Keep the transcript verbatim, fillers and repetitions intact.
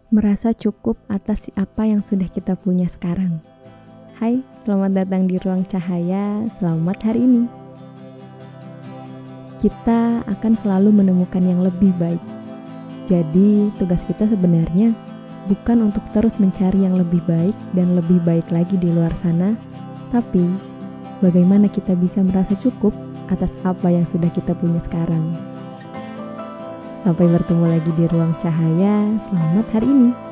merasa cukup atas apa yang sudah kita punya sekarang. Hai, selamat datang di Ruang Cahaya, selamat hari ini. Kita akan selalu menemukan yang lebih baik. Jadi, tugas kita sebenarnya bukan untuk terus mencari yang lebih baik dan lebih baik lagi di luar sana, tapi bagaimana kita bisa merasa cukup atas apa yang sudah kita punya sekarang. Sampai bertemu lagi di Ruang Cahaya, selamat hari ini.